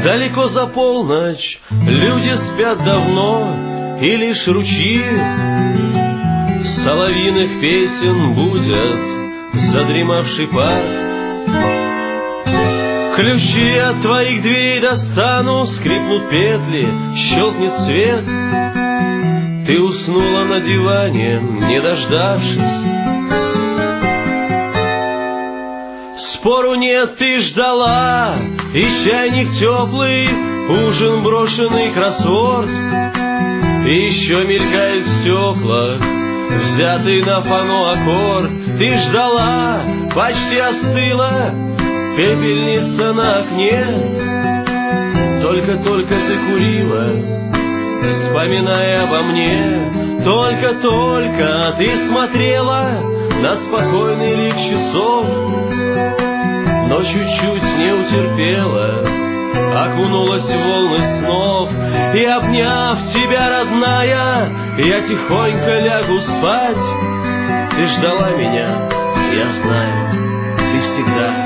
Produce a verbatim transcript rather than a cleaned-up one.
Далеко за полночь люди спят давно, и лишь ручьи соловьиных песен будят задремавший парк. Ключи от твоих дверей достану, скрипнут петли, щелкнет свет. Ты уснула на диване, не дождавшись. Спору нет, ты ждала, и чайник теплый, ужин брошенный, кроссворд. И еще мелькает в стеклах взятый на фано аккорд. Ты ждала, почти остыла пепельница на окне. Только-только ты курила, вспоминая обо мне. Только-только ты смотрела на спокойный лик часов, но чуть-чуть не утерпела, окунулась в волны снов. И, обняв тебя, родная, я тихонько лягу спать. Ты ждала меня, я знаю, ты всегда